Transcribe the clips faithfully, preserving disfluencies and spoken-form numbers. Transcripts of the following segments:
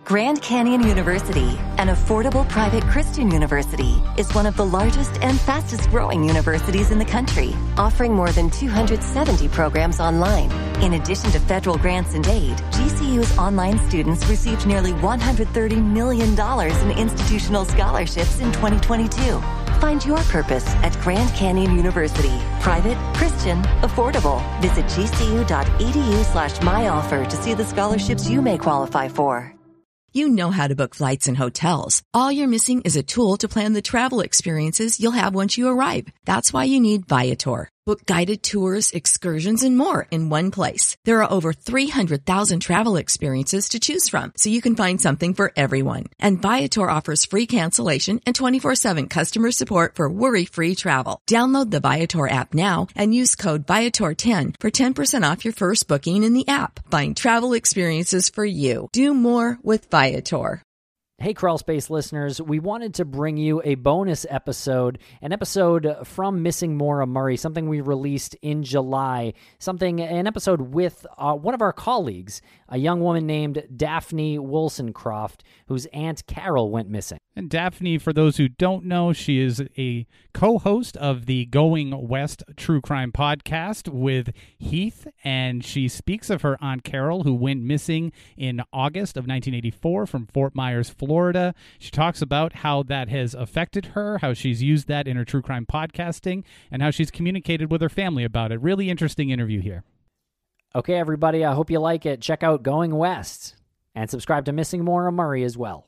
Grand Canyon University, an affordable private Christian university, is one of the largest and fastest growing universities in the country, offering more than two hundred seventy programs online. In addition to federal grants and aid, G C U's online students received nearly one hundred thirty million dollars in institutional scholarships in twenty twenty-two. Find your purpose at Grand Canyon University. Private, Christian, affordable. Visit gcu.edu slash myoffer to see the scholarships you may qualify for. You know how to book flights and hotels. All you're missing is a tool to plan the travel experiences you'll have once you arrive. That's why you need Viator. Book guided tours, excursions, and more in one place. There are over three hundred thousand travel experiences to choose from, so you can find something for everyone. And Viator offers free cancellation and twenty-four seven customer support for worry-free travel. Download the Viator app now and use code Viator ten for ten percent off your first booking in the app. Find travel experiences for you. Do more with Viator. Hey, Crawl Space listeners, we wanted to bring you a bonus episode, an episode from Missing Maura Murray, something we released in July, something, an episode with uh, one of our colleagues, a young woman named Daphne Woolsoncroft, whose Aunt Carol went missing. And Daphne, for those who don't know, she is a co-host of the Going West True Crime podcast with Heath, and she speaks of her Aunt Carol, who went missing in August of nineteen eighty-four from Fort Myers, Florida. She talks about how that has affected her, how she's used that in her true crime podcasting, and how she's communicated with her family about it. Really interesting interview here. Okay, everybody, I hope you like it. Check out Going West and subscribe to Missing Maura Murray as well.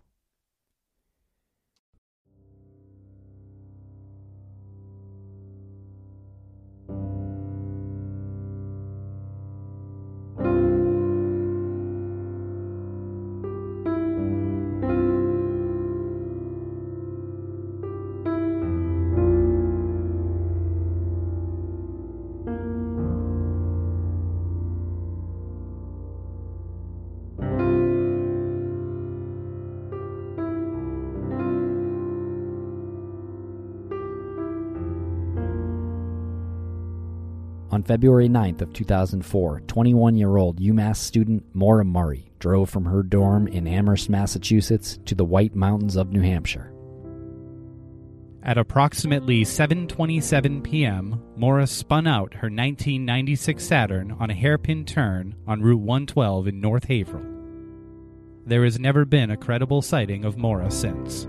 On February ninth of two thousand four, twenty-one-year-old UMass student Maura Murray drove from her dorm in Amherst, Massachusetts to the White Mountains of New Hampshire. At approximately seven twenty-seven p.m., Maura spun out her nineteen ninety-six Saturn on a hairpin turn on Route one twelve in North Haverhill. There has never been a credible sighting of Maura since.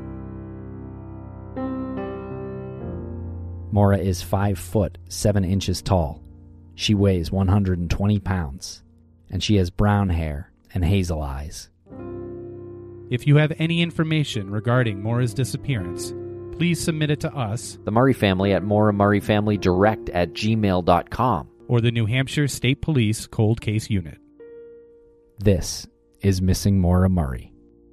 Maura is five foot seven inches tall. She weighs one hundred twenty pounds, and she has brown hair and hazel eyes. If you have any information regarding Maura's disappearance, please submit it to us, the Murray family, at Maura Murray Family Direct at gmail dot com, or the New Hampshire State Police Cold Case Unit. This is Missing Maura Murray.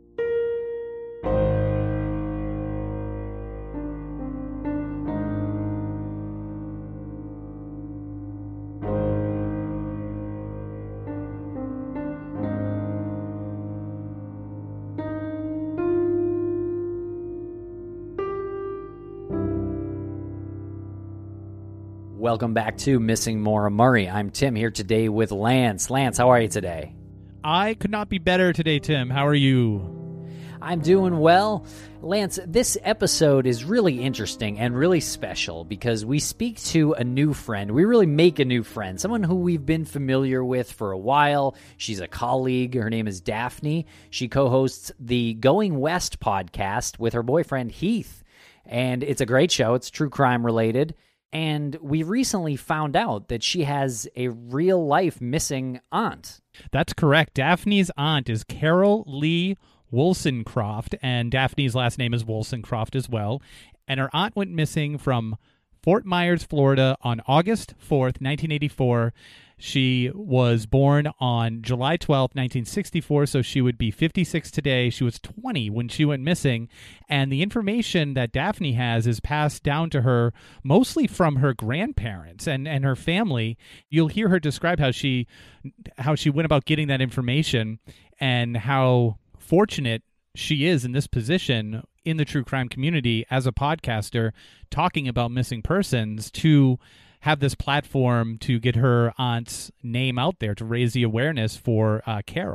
Welcome back to Missing Maura Murray. I'm Tim, here today with Lance. Lance, how are you today? I could not be better today, Tim. How are you? I'm doing well. Lance, this episode is really interesting and really special because we speak to a new friend. We really make a new friend, someone who we've been familiar with for a while. She's a colleague. Her name is Daphne. She co-hosts the Going West podcast with her boyfriend, Heath. And it's a great show. It's true crime related. And we recently found out that she has a real-life missing aunt. That's correct. Daphne's aunt is Carol Lee Woolsoncroft, and Daphne's last name is Woolsoncroft as well. And her aunt went missing from Fort Myers, Florida on August fourth, nineteen eighty-four. She was born on July twelfth, nineteen sixty-four, so she would be fifty-six today. She was twenty when she went missing, and the information that Daphne has is passed down to her mostly from her grandparents and, and her family. You'll hear her describe how she how she went about getting that information and how fortunate she is in this position in the true crime community as a podcaster talking about missing persons to have this platform to get her aunt's name out there to raise the awareness for uh, Carol.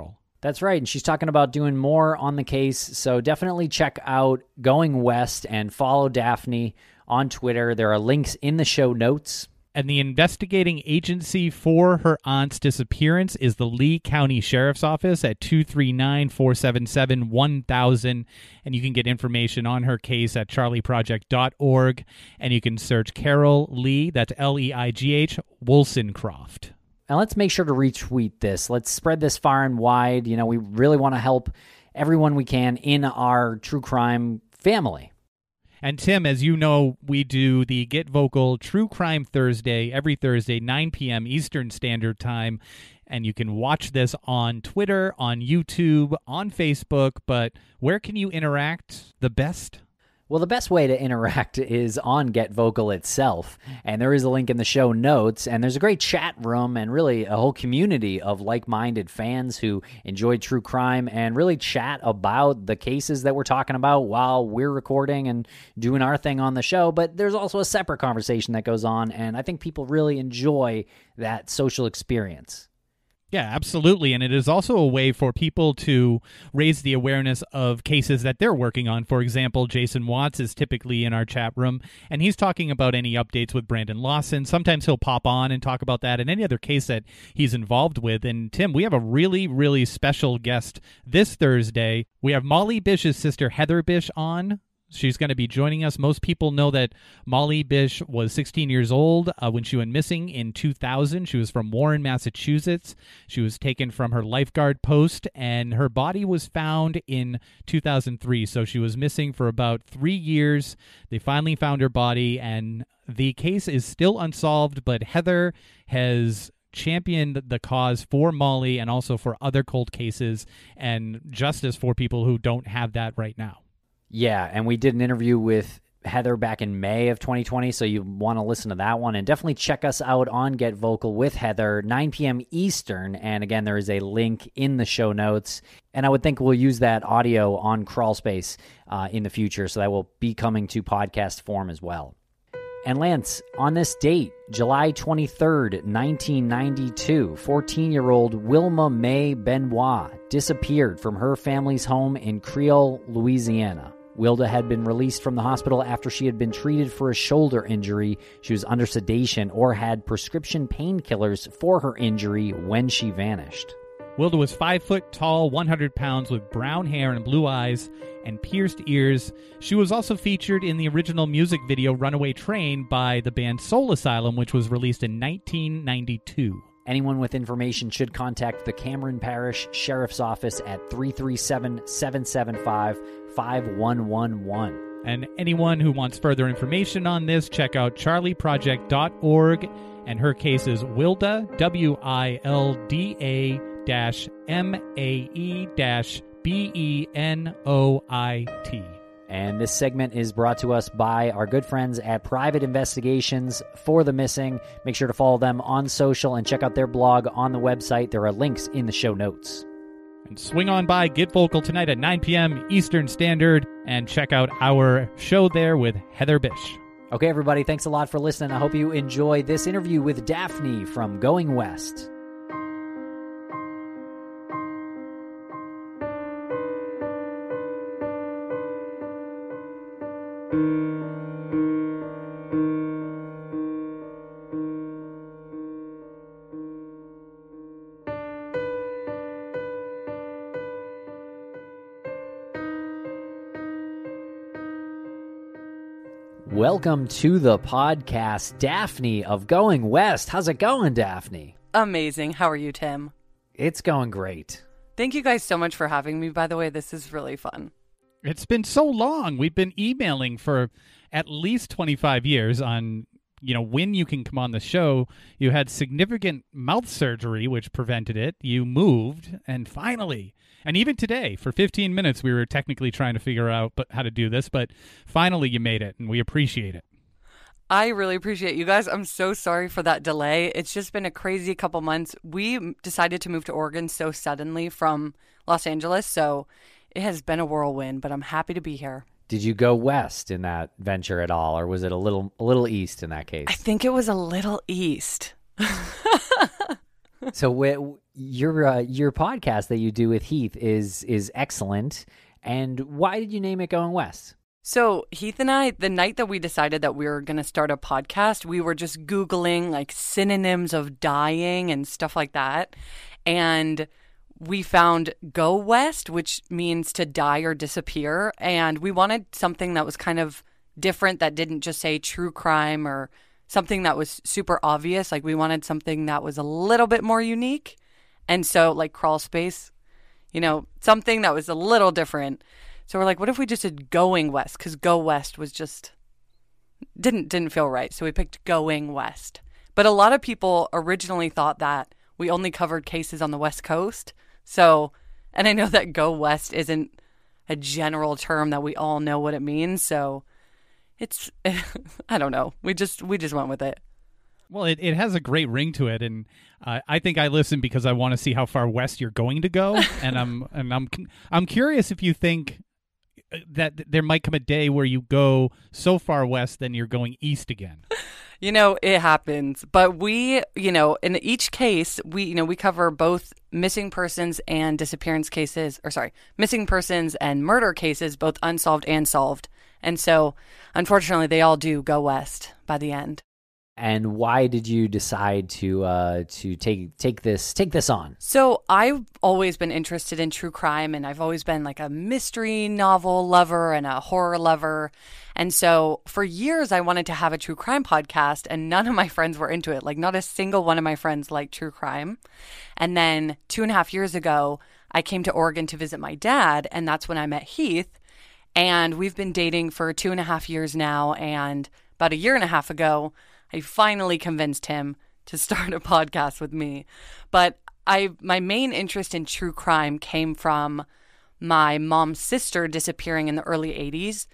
That's right, and she's talking about doing more on the case, so definitely check out Going West and follow Daphne on Twitter. There are links in the show notes. And the investigating agency for her aunt's disappearance is the Lee County Sheriff's Office at two three nine, four seven seven, one thousand. And you can get information on her case at charlie project dot org. And you can search Carol Lee, that's L E I G H, Woolsoncroft. Now let's make sure to retweet this. Let's spread this far and wide. You know, we really want to help everyone we can in our true crime family. And Tim, as you know, we do the Get Vocal True Crime Thursday every Thursday, nine p.m. Eastern Standard Time. And you can watch this on Twitter, on YouTube, on Facebook. But where can you interact the best? Well, the best way to interact is on Get Vocal itself, and there is a link in the show notes, and there's a great chat room and really a whole community of like-minded fans who enjoy true crime and really chat about the cases that we're talking about while we're recording and doing our thing on the show, but there's also a separate conversation that goes on, and I think people really enjoy that social experience. Yeah, absolutely. And it is also a way for people to raise the awareness of cases that they're working on. For example, Jason Watts is typically in our chat room, and he's talking about any updates with Brandon Lawson. Sometimes he'll pop on and talk about that and any other case that he's involved with. And Tim, we have a really, really special guest this Thursday. We have Molly Bish's sister, Heather Bish, on. She's going to be joining us. Most people know that Molly Bish was sixteen years old uh, when she went missing in two thousand. She was from Warren, Massachusetts. She was taken from her lifeguard post, and her body was found in two thousand three. So she was missing for about three years. They finally found her body, and the case is still unsolved, but Heather has championed the cause for Molly and also for other cold cases and justice for people who don't have that right now. Yeah, and we did an interview with Heather back in May of twenty twenty, so you want to listen to that one. And definitely check us out on Get Vocal with Heather, nine p.m. Eastern. And again, there is a link in the show notes. And I would think we'll use that audio on Crawlspace uh, in the future, so that will be coming to podcast form as well. And Lance, on this date, July twenty-third, nineteen ninety-two, fourteen-year-old Wilma Mae Benoit disappeared from her family's home in Creole, Louisiana. Wilda had been released from the hospital after she had been treated for a shoulder injury. She was under sedation or had prescription painkillers for her injury when she vanished. Wilda was five foot tall, one hundred pounds, with brown hair and blue eyes and pierced ears. She was also featured in the original music video Runaway Train by the band Soul Asylum, which was released in nineteen ninety-two. Anyone with information should contact the Cameron Parish Sheriff's Office at three three seven, seven seven five, five one one one. And anyone who wants further information on this, check out charlie project dot org. And her case is Wilda, W I L D A dash M A E dash B E N O I T. And this segment is brought to us by our good friends at Private Investigations for the Missing. Make sure to follow them on social and check out their blog on the website. There are links in the show notes. And swing on by Get Vocal tonight at nine p.m. Eastern Standard and check out our show there with Heather Bish. Okay, everybody, thanks a lot for listening. I hope you enjoy this interview with Daphne from Going West. Welcome to the podcast, Daphne of Going West. How's it going, Daphne? Amazing. How are you, Tim? It's going great. Thank you guys so much for having me, by the way. This is really fun. It's been so long. We've been emailing for at least twenty-five years on, you know, when you can come on the show. You had significant mouth surgery, which prevented it. You moved, and finally, and even today, for fifteen minutes, we were technically trying to figure out but how to do this, but finally you made it, and we appreciate it. I really appreciate you guys. I'm so sorry for that delay. It's just been a crazy couple months. We decided to move to Oregon so suddenly from Los Angeles, so it has been a whirlwind, but I'm happy to be here. Did you go west in that venture at all, or was it a little a little east in that case? I think it was a little east. So wh- your uh, your podcast that you do with Heath is is excellent. And why did you name it Going West? So Heath and I, the night that we decided that we were going to start a podcast, we were just Googling like synonyms of dying and stuff like that. And we found Go West, which means to die or disappear. And we wanted something that was kind of different, that didn't just say true crime or something that was super obvious. Like we wanted something that was a little bit more unique. And so like Crawl Space, you know, something that was a little different. So we're like, what if we just did Going West? Because Go West was just, didn't didn't feel right. So we picked Going West. But a lot of people originally thought that we only covered cases on the West Coast. So, and I know that Go West isn't a general term that we all know what it means. So it's, I don't know. We just, we just went with it. Well, it, it has a great ring to it, and uh, I think I listen because I want to see how far west you're going to go, and I'm and I'm I'm curious if you think that there might come a day where you go so far west then you're going east again. You know, it happens, but we, you know, in each case, we, you know, we cover both missing persons and disappearance cases, or sorry, missing persons and murder cases, both unsolved and solved, and so unfortunately, they all do go west by the end. And why did you decide to uh, to take take this take this on? So I've always been interested in true crime, and I've always been like a mystery novel lover and a horror lover. And so for years, I wanted to have a true crime podcast, and none of my friends were into it. Like not a single one of my friends liked true crime. And then two and a half years ago, I came to Oregon to visit my dad, and that's when I met Heath. And we've been dating for two and a half years now. And about a year and a half ago, I finally convinced him to start a podcast with me. But I, my main interest in true crime came from my mom's sister disappearing in the early eighties.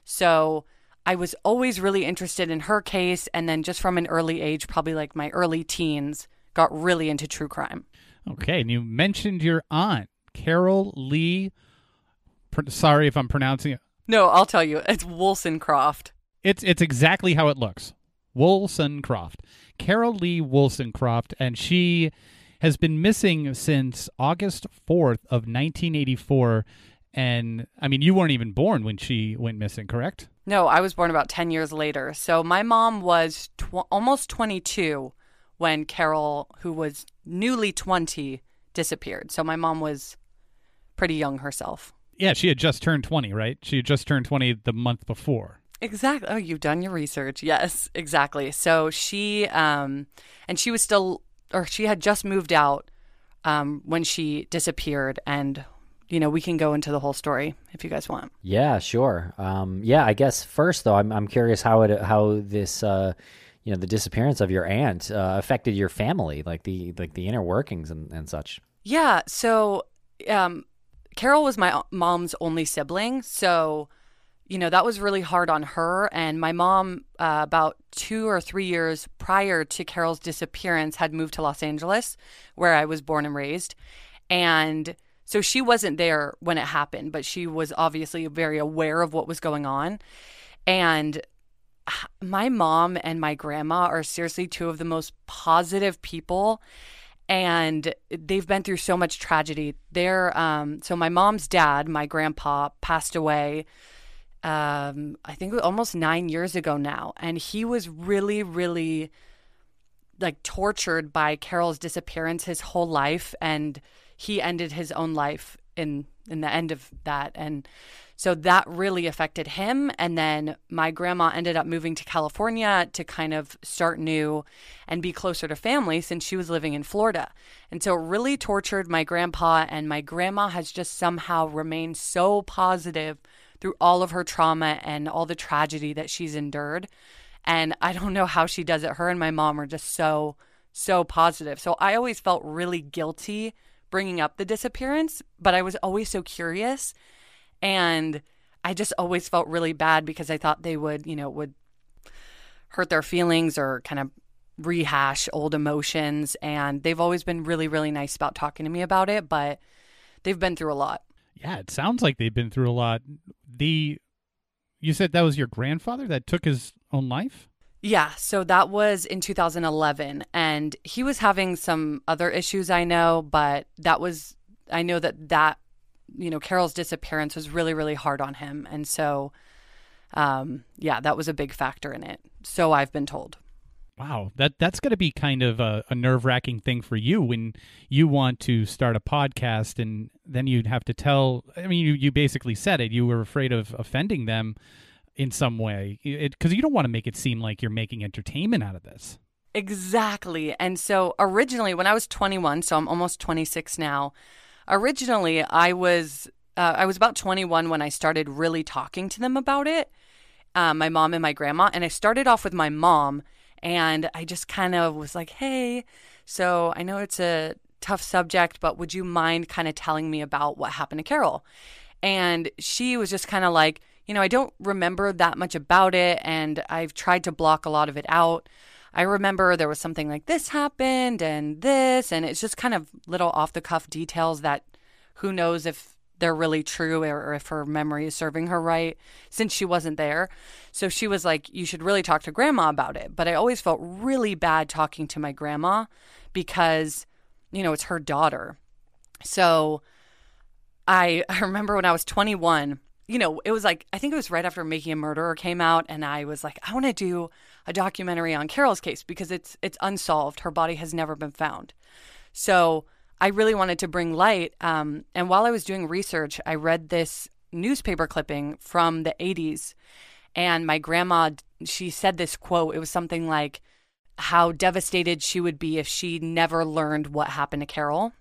So I was always really interested in her case. And then just from an early age, probably like my early teens, got really into true crime. Okay. And you mentioned your aunt, Carol Lee. Pr- sorry if I'm pronouncing it. No, I'll tell you. It's Wollstonecroft. It's, it's exactly how it looks. Wollstonecroft. Carol Lee Wollstonecroft, and she has been missing since August fourth of nineteen eighty-four. And, I mean, you weren't even born when she went missing, correct? No, I was born about ten years later. So my mom was tw- almost twenty-two when Carol, who was newly twenty, disappeared. So my mom was pretty young herself. Yeah, she had just turned twenty, right? She had just turned twenty the month before. Exactly. Oh, you've done your research. Yes, exactly. So she, um, and she was still, or she had just moved out um, when she disappeared. And, you know, we can go into the whole story if you guys want. Yeah, sure. Um, yeah, I guess first though, I'm I'm curious how it how this uh, you know the disappearance of your aunt uh, affected your family, like the like the inner workings and, and such. Yeah. So, um, Carol was my mom's only sibling, so. You know, that was really hard on her. And my mom, uh, about two or three years prior to Carol's disappearance, had moved to Los Angeles, where I was born and raised. And so she wasn't there when it happened, but she was obviously very aware of what was going on. And my mom and my grandma are seriously two of the most positive people. And they've been through so much tragedy. They're, um, so my mom's dad, my grandpa, passed away Um, I think almost nine years ago now. And he was really, really like tortured by Carol's disappearance his whole life. And he ended his own life in, in the end of that. And so that really affected him. And then my grandma ended up moving to California to kind of start new and be closer to family since she was living in Florida. And so it really tortured my grandpa, and my grandma has just somehow remained so positive through all of her trauma and all the tragedy that she's endured. And I don't know how she does it. Her and my mom are just so, so positive. So I always felt really guilty bringing up the disappearance, but I was always so curious. And I just always felt really bad because I thought they would, you know, would hurt their feelings or kind of rehash old emotions. And they've always been really, really nice about talking to me about it, but they've been through a lot. Yeah, it sounds like they've been through a lot. The you said that was your grandfather that took his own life? Yeah, so that was in two thousand eleven, and he was having some other issues, I know, but that was, I know that that, you know, Carol's disappearance was really, really hard on him. And so, um, yeah, that was a big factor in it. So I've been told. Wow, that that's going to be kind of a, a nerve-wracking thing for you when you want to start a podcast and then you'd have to tell, I mean, you, you basically said it, you were afraid of offending them in some way, because you don't want to make it seem like you're making entertainment out of this. Exactly. And so originally when I was twenty-one, so I'm almost twenty-six now, originally I was uh, I was about twenty-one when I started really talking to them about it, uh, my mom and my grandma. And I started off with my mom, and I just kind of was like, hey, so I know it's a tough subject, but would you mind kind of telling me about what happened to Carol? And she was just kind of like, you know, I don't remember that much about it, and I've tried to block a lot of it out. I remember there was something like this happened and this, and it's just kind of little off-the-cuff details that who knows if they're really true or, or if her memory is serving her right, since she wasn't there. So she was like, you should really talk to grandma about it. But I always felt really bad talking to my grandma because, you know, it's her daughter. So I, I remember when I was twenty-one, you know, it was like, I think it was right after Making a Murderer came out, and I was like, I want to do a documentary on Carol's case because it's it's unsolved. Her body has never been found. So I really wanted to bring light. Um, and while I was doing research, I read this newspaper clipping from the eighties, and my grandma, she said this quote. It was something like how devastated she would be if she never learned what happened to Carol.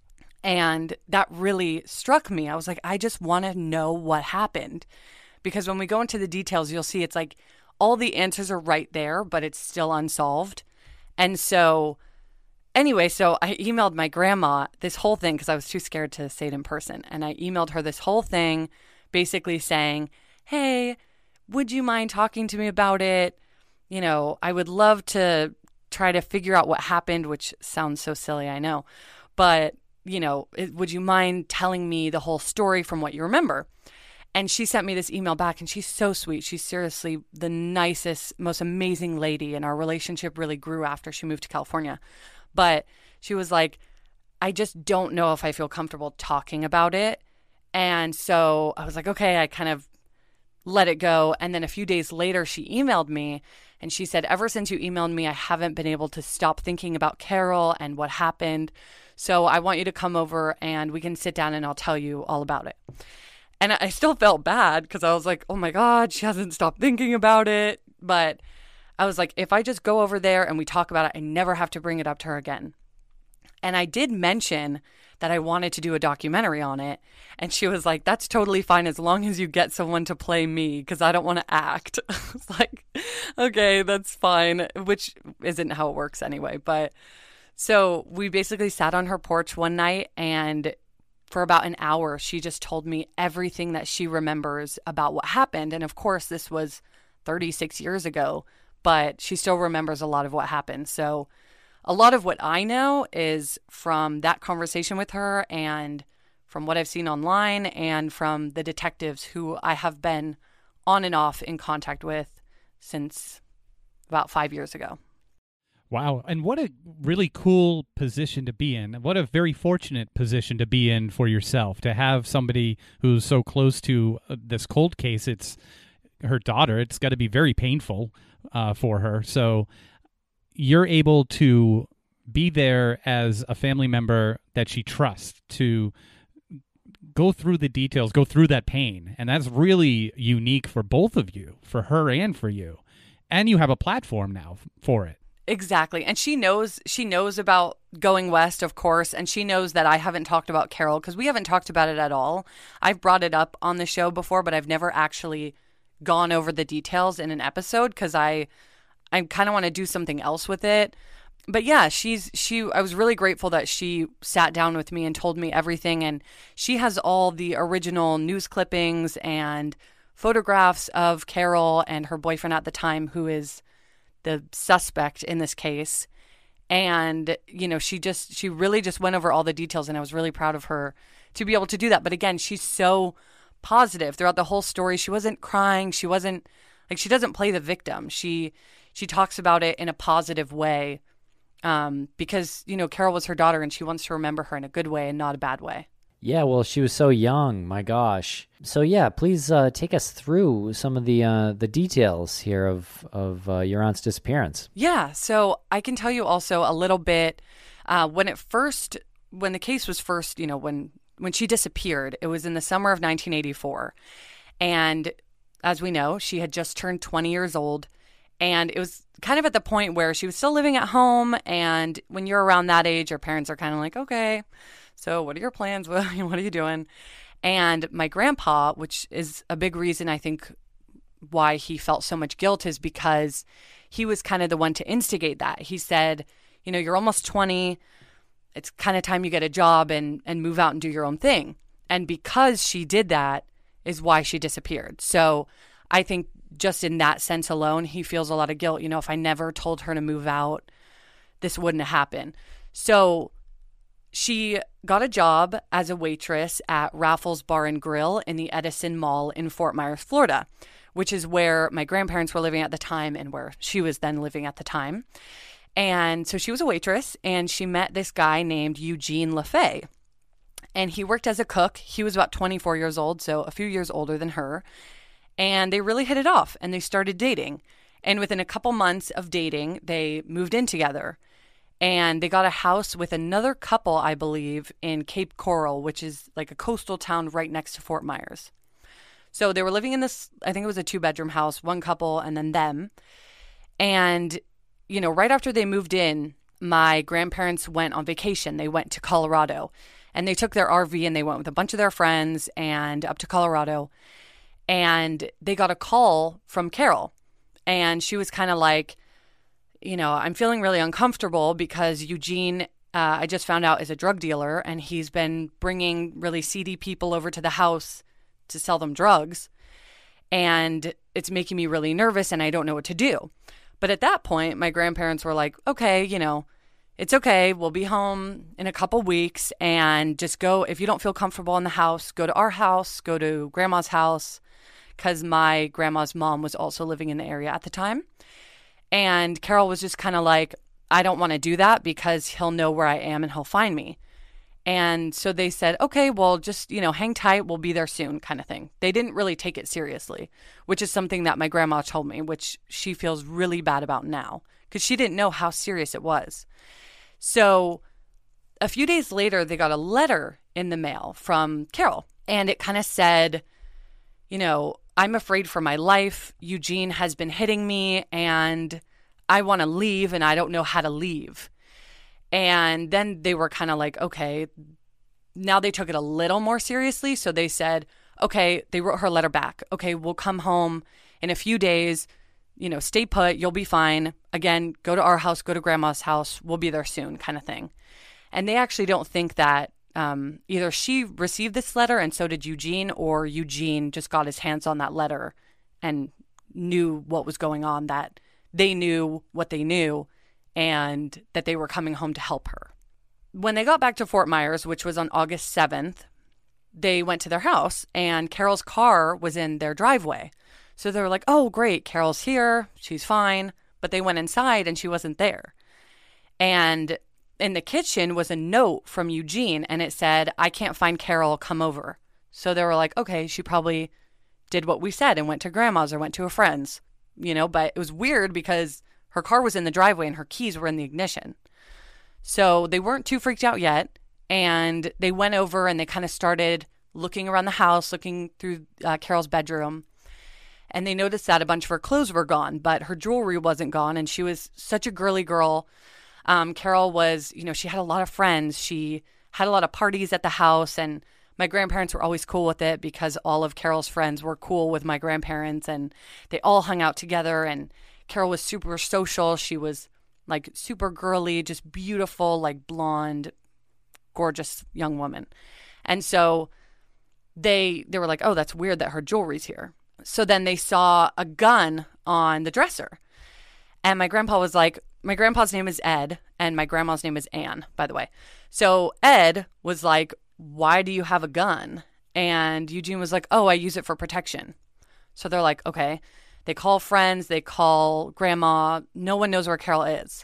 And that really struck me. I was like, I just want to know what happened. Because when we go into the details, you'll see it's like all the answers are right there, but it's still unsolved. And so anyway, so I emailed my grandma this whole thing because I was too scared to say it in person. And I emailed her this whole thing basically saying, hey, would you mind talking to me about it? You know, I would love to try to figure out what happened, which sounds so silly, I know. But you know, would you mind telling me the whole story from what you remember? And she sent me this email back, and she's so sweet. She's seriously the nicest, most amazing lady, and our relationship really grew after she moved to California. But she was like, I just don't know if I feel comfortable talking about it. And so I was like, okay, I kind of let it go. And then a few days later, she emailed me, and she said, ever since you emailed me, I haven't been able to stop thinking about Carol and what happened. So I want you to come over and we can sit down and I'll tell you all about it. And I still felt bad because I was like, oh my God, she hasn't stopped thinking about it. But I was like, if I just go over there and we talk about it, I never have to bring it up to her again. And I did mention that I wanted to do a documentary on it. And she was like, that's totally fine as long as you get someone to play me because I don't want to act. I was like, okay, that's fine, which isn't how it works anyway. But so we basically sat on her porch one night, and for about an hour, she just told me everything that she remembers about what happened. And of course, this was thirty-six years ago, but she still remembers a lot of what happened. So a lot of what I know is from that conversation with her and from what I've seen online and from the detectives who I have been on and off in contact with since about five years ago. Wow. And what a really cool position to be in. What a very fortunate position to be in for yourself, to have somebody who's so close to uh, this cold case. It's her daughter. It's got to be very painful uh, for her. So you're able to be there as a family member that she trusts to go through the details, go through that pain. And that's really unique for both of you, for her and for you. And you have a platform now for it. Exactly. And she knows she knows about Going West, of course, and she knows that I haven't talked about Carol because we haven't talked about it at all. I've brought it up on the show before, but I've never actually gone over the details in an episode because I I kind of want to do something else with it. But yeah, she's she I was really grateful that she sat down with me and told me everything, and she has all the original news clippings and photographs of Carol and her boyfriend at the time, who is the suspect in this case. And, you know, she just, she really just went over all the details, and I was really proud of her to be able to do that. But again, she's so positive throughout the whole story. She wasn't crying. She wasn't, like, she doesn't play the victim. She, she talks about it in a positive way um, because, you know, Carol was her daughter and she wants to remember her in a good way and not a bad way. Yeah, well, she was so young. My gosh. So yeah, please uh, take us through some of the uh, the details here of of uh, your aunt's disappearance. Yeah, so I can tell you also a little bit uh, when it first, when the case was first, you know, when when she disappeared, it was in the summer of nineteen eighty-four, and as we know, she had just turned twenty years old, and it was kind of at the point where she was still living at home, and when you're around that age, your parents are kind of like, okay. So what are your plans? What are you doing? And my grandpa, which is a big reason I think why he felt so much guilt, is because he was kind of the one to instigate that. He said, you know, you're almost twenty. It's kind of time you get a job and, and move out and do your own thing. And because she did that is why she disappeared. So I think just in that sense alone, he feels a lot of guilt. You know, if I never told her to move out, this wouldn't have happened. So she got a job as a waitress at Raffles Bar and Grill in the Edison Mall in Fort Myers, Florida, which is where my grandparents were living at the time and where she was then living at the time. And so she was a waitress, and she met this guy named Eugene LaFay. And he worked as a cook. He was about twenty-four years old, so a few years older than her. And they really hit it off, and they started dating. And within a couple months of dating, they moved in together. And they got a house with another couple, I believe, in Cape Coral, which is like a coastal town right next to Fort Myers. So they were living in this, I think it was a two-bedroom house, one couple and then them. And, you know, right after they moved in, my grandparents went on vacation. They went to Colorado. And they took their R V and they went with a bunch of their friends and up to Colorado. And they got a call from Carol. And she was kind of like, you know, I'm feeling really uncomfortable because Eugene, uh, I just found out, is a drug dealer, and he's been bringing really seedy people over to the house to sell them drugs. And it's making me really nervous, and I don't know what to do. But at that point, my grandparents were like, okay, you know, it's okay. We'll be home in a couple weeks, and just go, if you don't feel comfortable in the house, go to our house, go to grandma's house, because my grandma's mom was also living in the area at the time. And Carol was just kind of like, I don't want to do that because he'll know where I am and he'll find me. And so they said, okay, well, just, you know, hang tight. We'll be there soon kind of thing. They didn't really take it seriously, which is something that my grandma told me, which she feels really bad about now because she didn't know how serious it was. So a few days later, they got a letter in the mail from Carol, and it kind of said, you know, I'm afraid for my life. Eugene has been hitting me and I want to leave and I don't know how to leave. And then they were kind of like, okay, now they took it a little more seriously. So they said, okay, they wrote her a letter back. Okay, we'll come home in a few days, you know, stay put. You'll be fine. Again, go to our house, go to grandma's house. We'll be there soon kind of thing. And they actually don't think that Um, either she received this letter and so did Eugene, or Eugene just got his hands on that letter and knew what was going on, that they knew what they knew and that they were coming home to help her. When they got back to Fort Myers, which was on August seventh, they went to their house and Carol's car was in their driveway. So they were like, oh, great, Carol's here. She's fine. But they went inside and she wasn't there. And in the kitchen was a note from Eugene, and it said, I can't find Carol, come over. So they were like, okay, she probably did what we said and went to grandma's or went to a friend's, you know, but it was weird because her car was in the driveway and her keys were in the ignition. So they weren't too freaked out yet, and they went over and they kind of started looking around the house, looking through uh, Carol's bedroom, and they noticed that a bunch of her clothes were gone, but her jewelry wasn't gone, and she was such a girly girl. Um, Carol was, you know, she had a lot of friends. She had a lot of parties at the house, and my grandparents were always cool with it because all of Carol's friends were cool with my grandparents, and they all hung out together, and Carol was super social. She was like super girly, just beautiful, like blonde, gorgeous young woman. And so they they were like, oh, that's weird that her jewelry's here. So then they saw a gun on the dresser. And my grandpa was like, my grandpa's name is Ed, and my grandma's name is Anne, by the way. So Ed was like, why do you have a gun? And Eugene was like, oh, I use it for protection. So they're like, okay. They call friends, they call grandma. No one knows where Carol is.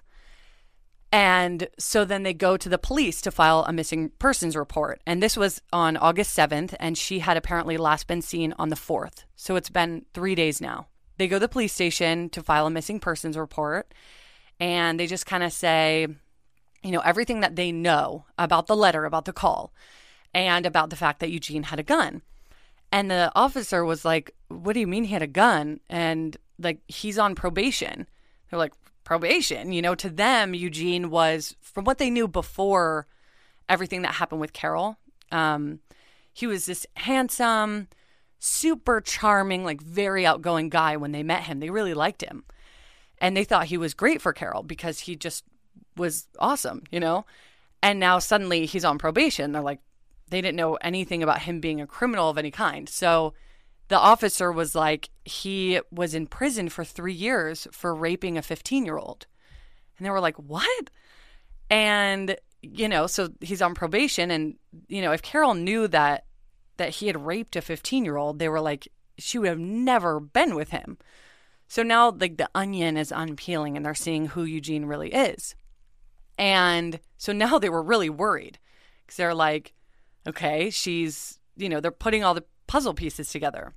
And so then they go to the police to file a missing persons report. And this was on August seventh, and she had apparently last been seen on the fourth. So it's been three days now. They go to the police station to file a missing persons report, and they just kind of say, you know, everything that they know about the letter, about the call, and about the fact that Eugene had a gun. And the officer was like, what do you mean he had a gun? And like, he's on probation. They're like, probation? You know, to them, Eugene was, from what they knew before everything that happened with Carol, um, he was this handsome, super charming, like very outgoing guy. When they met him, they really liked him. And they thought he was great for Carol because he just was awesome, you know? And now suddenly he's on probation. They're like, they didn't know anything about him being a criminal of any kind. So the officer was like, he was in prison for three years for raping a fifteen-year-old. And they were like, what? And, you know, so he's on probation. And, you know, if Carol knew that that he had raped a fifteen-year-old, they were like, she would have never been with him. So now, like, the onion is unpeeling and they're seeing who Eugene really is. And so now they were really worried because they're like, okay, she's, you know, they're putting all the puzzle pieces together.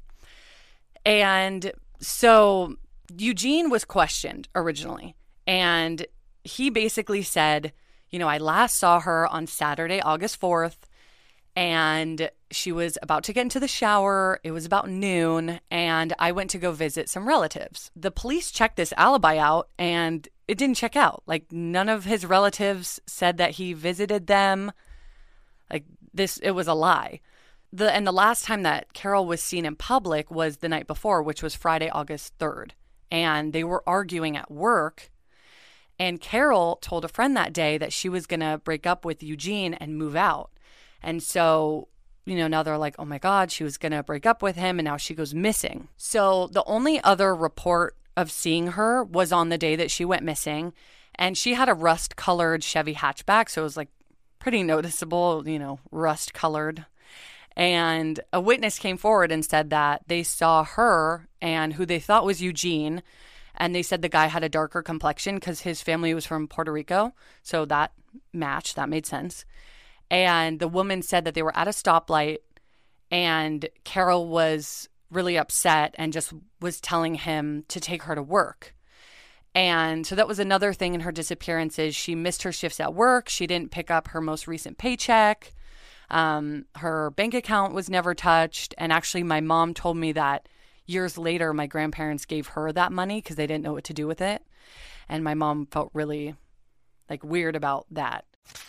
And so Eugene was questioned originally. And he basically said, you know, I last saw her on Saturday, August fourth. And she was about to get into the shower. It was about noon, and I went to go visit some relatives. The police checked this alibi out, and it didn't check out. Like, none of his relatives said that he visited them. Like, this, it was a lie. The and the last time that Carol was seen in public was the night before, which was Friday, August third. And they were arguing at work. And Carol told a friend that day that she was going to break up with Eugene and move out. And so, you know, now they're like, oh my God, she was going to break up with him and now she goes missing. So the only other report of seeing her was on the day that she went missing. And she had a rust-colored Chevy hatchback. So it was like pretty noticeable, you know, rust-colored. And a witness came forward and said that they saw her and who they thought was Eugene. And they said the guy had a darker complexion because his family was from Puerto Rico. So that matched, that made sense. And the woman said that they were at a stoplight and Carol was really upset and just was telling him to take her to work. And so that was another thing in her disappearance is she missed her shifts at work. She didn't pick up her most recent paycheck. Um, her bank account was never touched. And actually, my mom told me that years later, my grandparents gave her that money because they didn't know what to do with it. And my mom felt really like weird about that.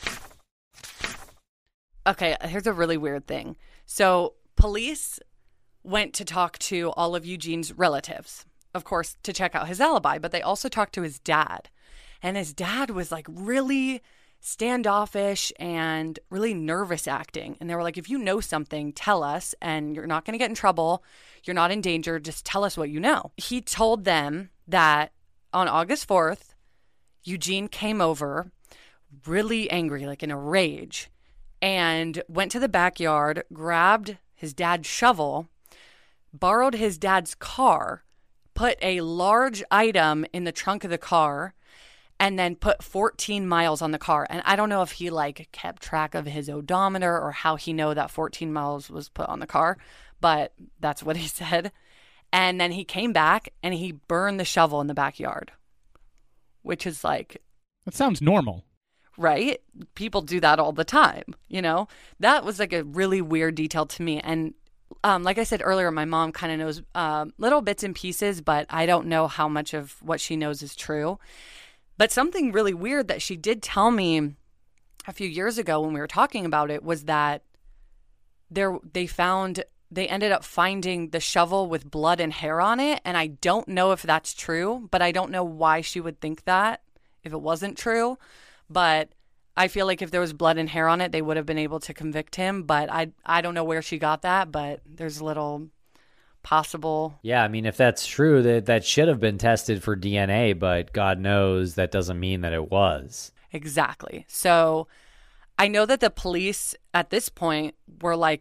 Okay, here's a really weird thing. So police went to talk to all of Eugene's relatives, of course, to check out his alibi, but they also talked to his dad. And his dad was like really standoffish and really nervous acting. And they were like, if you know something, tell us, and you're not going to get in trouble. You're not in danger. Just tell us what you know. He told them that on August fourth, Eugene came over really angry, like in a rage, and went to the backyard, grabbed his dad's shovel, borrowed his dad's car, put a large item in the trunk of the car, and then put fourteen miles on the car. And I don't know if he like kept track of his odometer or how he know that fourteen miles was put on the car, but that's what he said. And then he came back and he burned the shovel in the backyard, which is like... That sounds normal. Right? People do that all the time, you know? That was like a really weird detail to me. And um, like I said earlier, my mom kind of knows uh, little bits and pieces, but I don't know how much of what she knows is true. But something really weird that she did tell me a few years ago when we were talking about it was that there they found, they ended up finding the shovel with blood and hair on it. And I don't know if that's true, but I don't know why she would think that if it wasn't true. But I feel like if there was blood and hair on it, they would have been able to convict him. But I I don't know where she got that, but there's a little possible. Yeah, I mean, if that's true, that that should have been tested for D N A, but God knows that doesn't mean that it was. Exactly. So I know that the police at this point were like,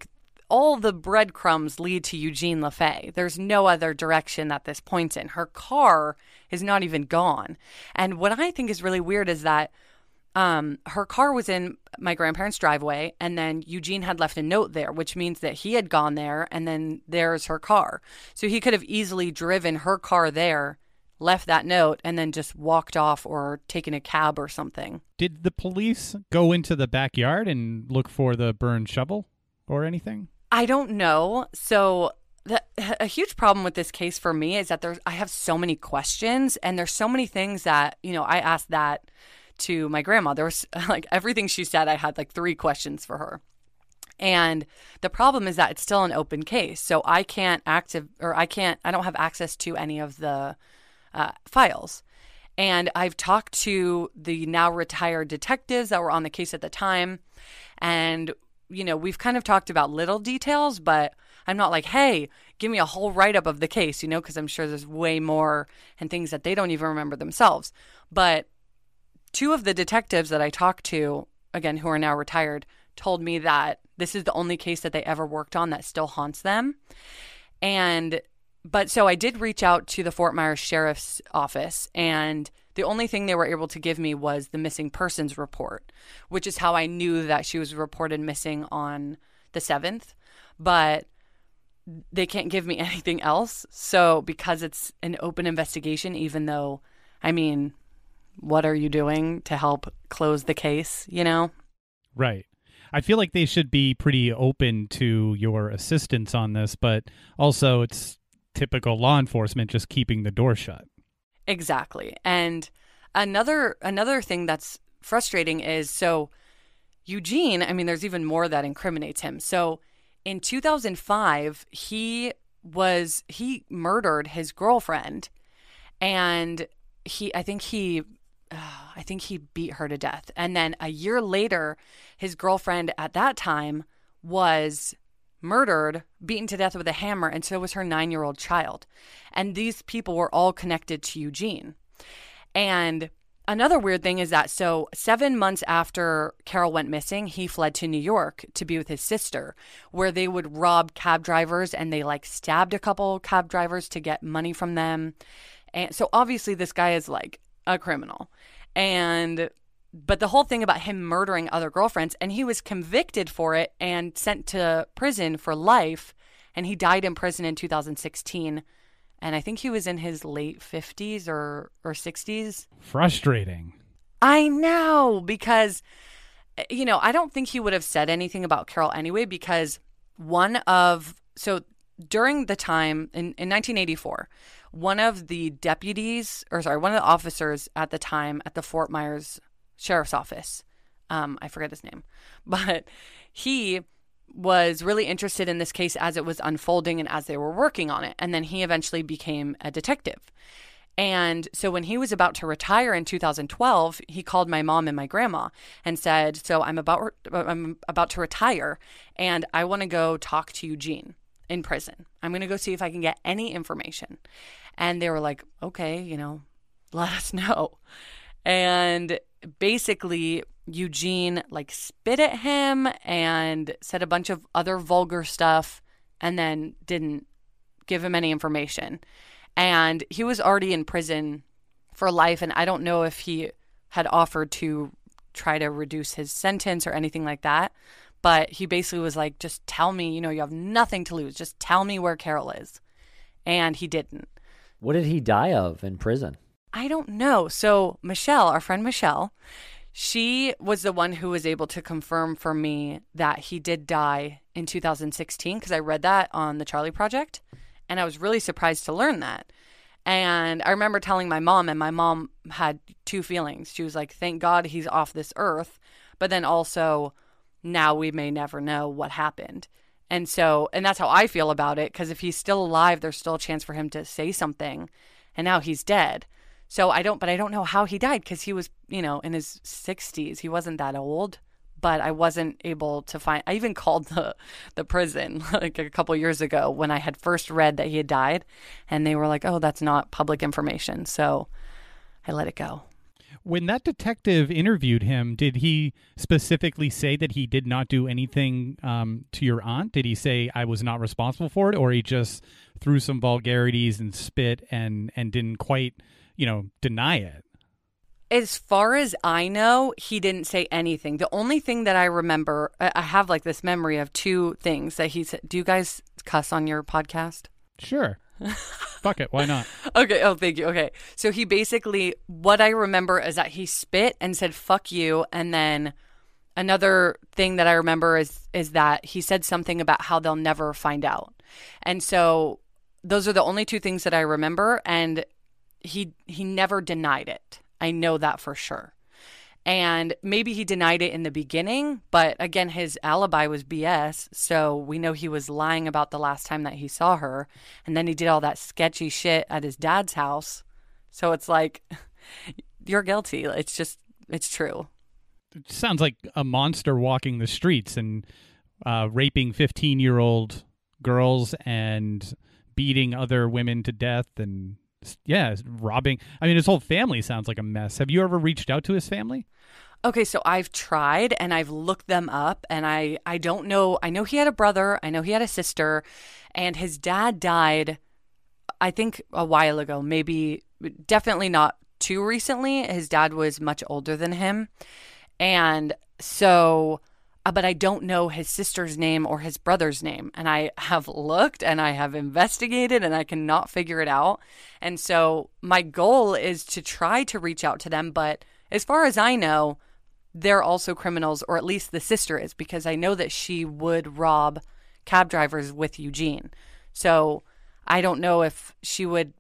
all the breadcrumbs lead to Eugene LeFae. There's no other direction that this points in. Her car is not even gone. And what I think is really weird is that um, her car was in my grandparents' driveway, and then Eugene had left a note there, which means that he had gone there, and then there's her car. So he could have easily driven her car there, left that note, and then just walked off or taken a cab or something. Did the police go into the backyard and look for the burned shovel or anything? I don't know. So the, a huge problem with this case for me is that there's I have so many questions, and there's so many things that, you know, I asked that to my grandma. There was like everything she said, I had like three questions for her. And the problem is that it's still an open case. So I can't active or I can't I don't have access to any of the uh, files. And I've talked to the now retired detectives that were on the case at the time. And, you know, we've kind of talked about little details, but I'm not like, hey, give me a whole write-up of the case, you know, because I'm sure there's way more and things that they don't even remember themselves. But two of the detectives that I talked to, again, who are now retired, told me that this is the only case that they ever worked on that still haunts them. And But so I did reach out to the Fort Myers Sheriff's Office, and the only thing they were able to give me was the missing persons report, which is how I knew that she was reported missing on the seventh. But they can't give me anything else. So because it's an open investigation, even though, I mean, what are you doing to help close the case, you know? Right. I feel like they should be pretty open to your assistance on this, but also it's typical law enforcement just keeping the door shut. Exactly. And another another thing that's frustrating is, so Eugene, I mean, there's even more that incriminates him. So in two thousand five, he was he murdered his girlfriend, and he I think he uh, I think he beat her to death. And then a year later, his girlfriend at that time was murdered, beaten to death with a hammer, and so was her nine-year-old child. And these people were all connected to Eugene. And another weird thing is that, so seven months after Carol went missing, he fled to New York to be with his sister, where they would rob cab drivers, and they like stabbed a couple cab drivers to get money from them. And so obviously this guy is like a criminal. And But the whole thing about him murdering other girlfriends, and he was convicted for it and sent to prison for life, and he died in prison in two thousand sixteen. And I think he was in his late fifties or, or sixties. Frustrating. I know, because, you know, I don't think he would have said anything about Carol anyway, because one of, so during the time, in, in nineteen eighty-four, one of the deputies, or sorry, one of the officers at the time at the Fort Myers Sheriff's Office, um, I forget his name, but he was really interested in this case as it was unfolding and as they were working on it. And then he eventually became a detective. And so when he was about to retire in two thousand twelve, he called my mom and my grandma and said, so I'm about, I'm about to retire, and I want to go talk to Eugene in prison. I'm going to go see if I can get any information. And they were like, okay, you know, let us know. And basically Eugene like spit at him and said a bunch of other vulgar stuff, and then didn't give him any information. And he was already in prison for life, and I don't know if he had offered to try to reduce his sentence or anything like that, but he basically was like, just tell me, you know, you have nothing to lose, just tell me where Carol is. And he didn't. What did he die of in prison? I don't know. So Michelle, our friend Michelle, she was the one who was able to confirm for me that he did die in two thousand sixteen, because I read that on the Charlie Project, and I was really surprised to learn that. And I remember telling my mom, and my mom had two feelings. She was like, thank God he's off this earth, but then also now we may never know what happened. And so, and that's how I feel about it, because if he's still alive, there's still a chance for him to say something, and now he's dead. So I don't, but I don't know how he died, because he was, you know, in his sixties. He wasn't that old, but I wasn't able to find, I even called the, the prison like a couple years ago when I had first read that he had died, and they were like, oh, that's not public information. So I let it go. When that detective interviewed him, did he specifically say that he did not do anything um, to your aunt? Did he say, I was not responsible for it? Or he just threw some vulgarities and spit and, and didn't quite, you know, deny it? As far as I know, he didn't say anything. The only thing that I remember, I have like this memory of two things that he said. Do you guys cuss on your podcast? Sure. Fuck it. Why not? Okay. Oh, thank you. Okay. So he basically, what I remember is that he spit and said, fuck you. And then another thing that I remember is, is that he said something about how they'll never find out. And so those are the only two things that I remember. And he, he never denied it. I know that for sure. And maybe he denied it in the beginning, but again, his alibi was B S. So we know he was lying about the last time that he saw her. And then he did all that sketchy shit at his dad's house. So it's like, you're guilty. It's just, it's true. It sounds like a monster walking the streets and uh, raping fifteen-year-old girls and beating other women to death and... Yeah, robbing. I mean, his whole family sounds like a mess. Have you ever reached out to his family? Okay, so I've tried and I've looked them up and I, I don't know. I know he had a brother. I know he had a sister. And his dad died, I think, a while ago. Maybe, definitely not too recently. His dad was much older than him. And so... but I don't know his sister's name or his brother's name. And I have looked and I have investigated and I cannot figure it out. And so my goal is to try to reach out to them. But as far as I know, they're also criminals, or at least the sister is, because I know that she would rob cab drivers with Eugene. So I don't know if she would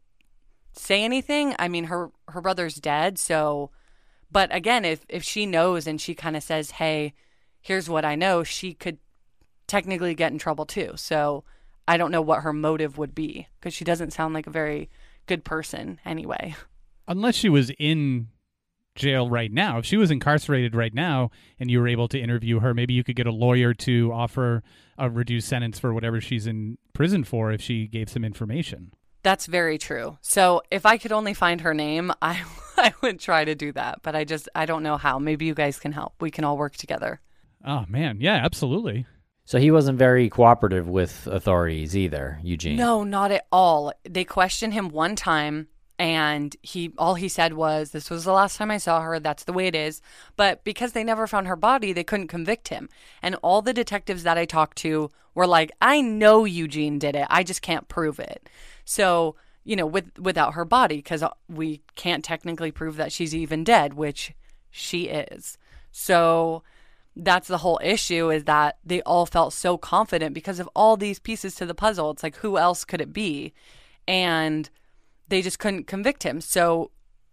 say anything. I mean, her, her brother's dead. So, but again, if, if she knows and she kind of says, hey, here's what I know, she could technically get in trouble too. So I don't know what her motive would be, because she doesn't sound like a very good person anyway. Unless she was in jail right now. If she was incarcerated right now and you were able to interview her, maybe you could get a lawyer to offer a reduced sentence for whatever she's in prison for if she gave some information. That's very true. So if I could only find her name, I, I would try to do that. But I just, I don't know how. Maybe you guys can help. We can all work together. Oh, man. Yeah, absolutely. So he wasn't very cooperative with authorities either, Eugene? No, not at all. They questioned him one time, and he all he said was, this was the last time I saw her, that's the way it is. But because they never found her body, they couldn't convict him. And all the detectives that I talked to were like, I know Eugene did it, I just can't prove it. So, you know, with without her body, because we can't technically prove that she's even dead, which she is. So... that's the whole issue, is that they all felt so confident because of all these pieces to the puzzle. It's like, who else could it be? And they just couldn't convict him. So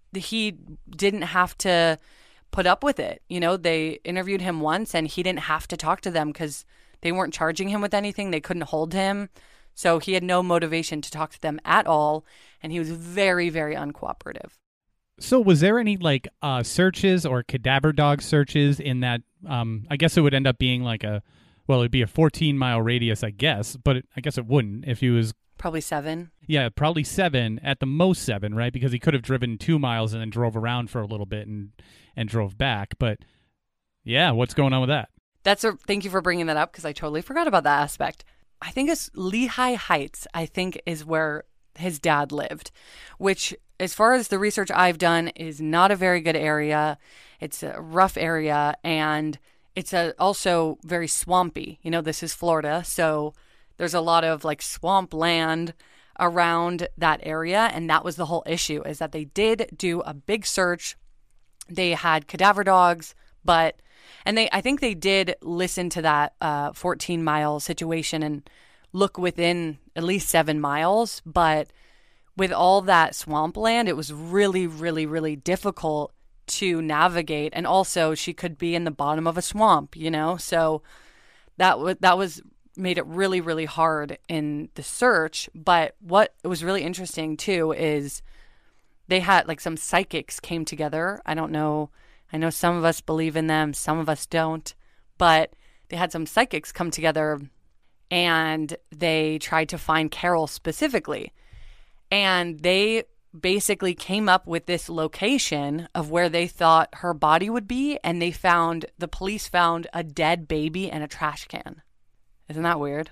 he didn't have to put up with it. You know, they interviewed him once and he didn't have to talk to them because they weren't charging him with anything. They couldn't hold him. So he had no motivation to talk to them at all. And he was very, very uncooperative. So was there any like uh, searches or cadaver dog searches in that? Um, I guess it would end up being like a, well, it'd be a fourteen mile radius, I guess, but it, I guess it wouldn't if he was. Probably seven. Yeah, probably seven, at the most seven, right? Because he could have driven two miles and then drove around for a little bit and, and drove back. But yeah, what's going on with that? That's a, thank you for bringing that up, because I totally forgot about that aspect. I think it's Lehigh Heights, I think, is where his dad lived, which, as far as the research I've done, is not a very good area. It's a rough area, and it's a, also very swampy. You know, this is Florida, so there's a lot of like swamp land around that area, and that was the whole issue, is that they did do a big search. They had cadaver dogs, but, and they, I think they did listen to that uh, fourteen mile situation and look within at least seven miles, but with all that swampland, it was really, really, really difficult to navigate. And also, she could be in the bottom of a swamp, you know? So that, w- that was made it really, really hard in the search. But what was really interesting, too, is they had, like, some psychics came together. I don't know. I know some of us believe in them. Some of us don't. But they had some psychics come together, and they tried to find Carol specifically. And they basically came up with this location of where they thought her body would be, and they found, the police found a dead baby in a trash can. Isn't that weird?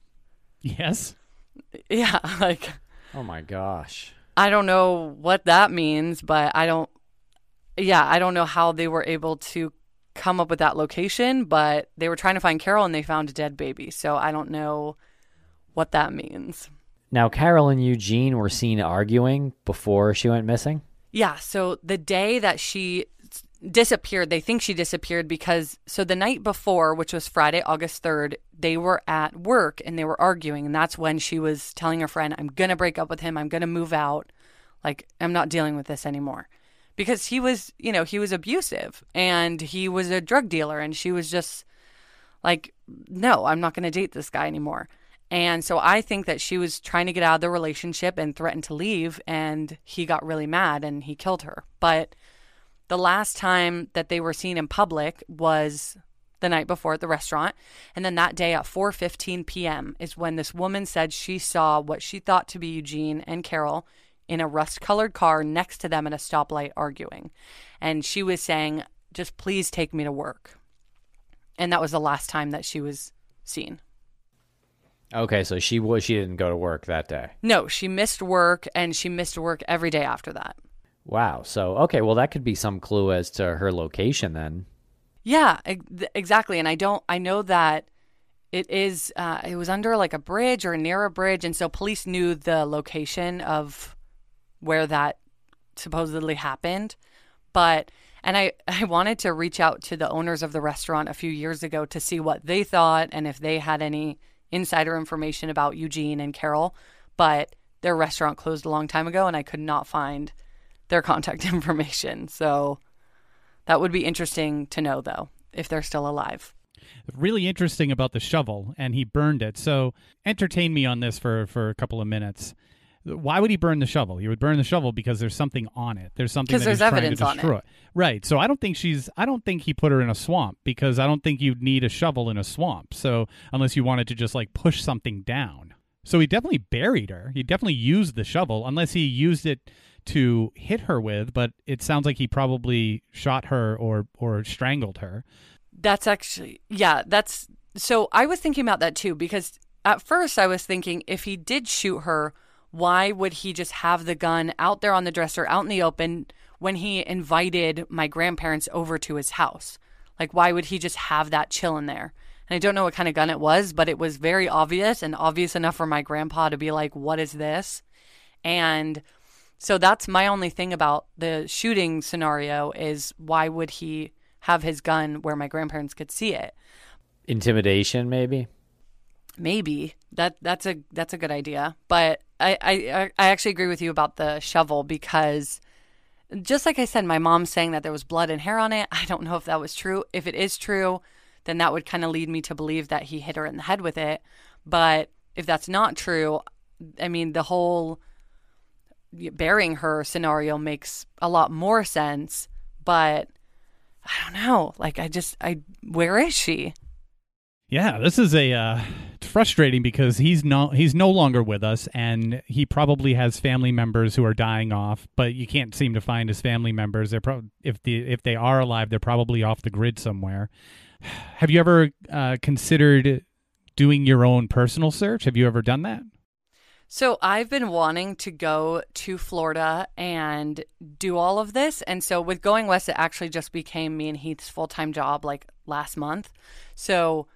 Yes. Yeah, like... Oh my gosh. I don't know what that means, but I don't... Yeah, I don't know how they were able to come up with that location, but they were trying to find Carol and they found a dead baby, so I don't know what that means. Now, Carol and Eugene were seen arguing before she went missing? Yeah, so the day that she disappeared, they think she disappeared because, so the night before, which was Friday, August third, they were at work and they were arguing, and that's when she was telling her friend, I'm going to break up with him, I'm going to move out, like, I'm not dealing with this anymore. Because he was, you know, he was abusive, and he was a drug dealer, and she was just like, no, I'm not going to date this guy anymore. And so I think that she was trying to get out of the relationship and threatened to leave, and he got really mad and he killed her. But the last time that they were seen in public was the night before at the restaurant. And then that day at four fifteen p.m. is when this woman said she saw what she thought to be Eugene and Carol in a rust-colored car next to them at a stoplight arguing. And she was saying, just please take me to work. And that was the last time that she was seen. Okay, so she was she didn't go to work that day. No, she missed work, and she missed work every day after that. Wow. So, okay, well, that could be some clue as to her location then. Yeah, ex- exactly. And I don't, I know that it is, uh, it was under like a bridge or near a bridge. And so police knew the location of where that supposedly happened. But, and I, I wanted to reach out to the owners of the restaurant a few years ago to see what they thought and if they had any insider information about Eugene and Carol, but their restaurant closed a long time ago and I could not find their contact information. So that would be interesting to know, though, if they're still alive. Really interesting about the shovel, and he burned it. So entertain me on this for, for a couple of minutes. Why would he burn the shovel? He would burn the shovel because there's something on it. There's something that there's he's trying evidence to on destroy. it. Right. So I don't think she's. I don't think he put her in a swamp because I don't think you'd need a shovel in a swamp. So unless you wanted to just like push something down. So he definitely buried her. He definitely used the shovel, unless he used it to hit her with. But it sounds like he probably shot her or or strangled her. That's actually, yeah, that's, so I was thinking about that too, because at first I was thinking if he did shoot her, why would he just have the gun out there on the dresser, out in the open, when he invited my grandparents over to his house? Like, why would he just have that chilling there? And I don't know what kind of gun it was, but it was very obvious and obvious enough for my grandpa to be like, what is this? And so that's my only thing about the shooting scenario is why would he have his gun where my grandparents could see it? Intimidation, maybe? Maybe. That that's a that's a good idea. But I, I, I actually agree with you about the shovel because just like I said, my mom's saying that there was blood and hair on it. I don't know if that was true. If it is true, then that would kind of lead me to believe that he hit her in the head with it. But if that's not true, I mean, the whole burying her scenario makes a lot more sense. But I don't know. Like, I just, I, where is she? Yeah, this is a uh, it's frustrating because he's no he's no longer with us, and he probably has family members who are dying off. But you can't seem to find his family members. They're pro- if the if they are alive, they're probably off the grid somewhere. Have you ever uh, considered doing your own personal search? Have you ever done that? So I've been wanting to go to Florida and do all of this. And so with Going West, it actually just became me and Heath's full-time job like last month. So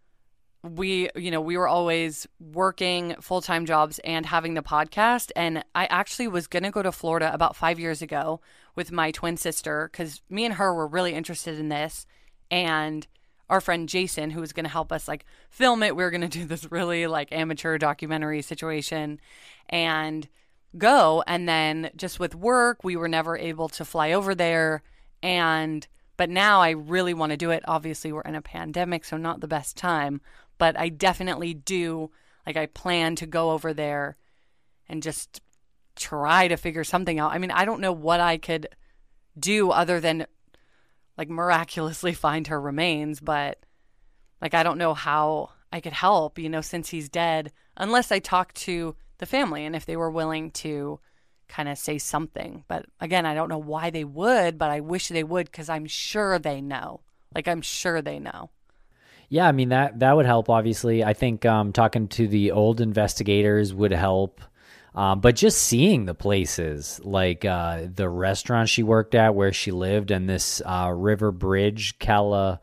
we, you know, we were always working full-time jobs and having the podcast. And I actually was going to go to Florida about five years ago with my twin sister because me and her were really interested in this. And our friend Jason, who was going to help us like film it, we were going to do this really like amateur documentary situation and go. And then just with work, we were never able to fly over there. And, but now I really want to do it. Obviously we're in a pandemic, so not the best time, but I definitely do. Like I plan to go over there and just try to figure something out. I mean, I don't know what I could do other than like miraculously find her remains, but like I don't know how I could help, you know, since he's dead, unless I talk to the family and if they were willing to kind of say something. But again, I don't know why they would, but I wish they would because I'm sure they know. Like, I'm sure they know. Yeah, I mean, that, that would help, obviously. I think um, talking to the old investigators would help. Um, but just seeing the places, like uh, the restaurant she worked at where she lived and this uh, river bridge, Kala,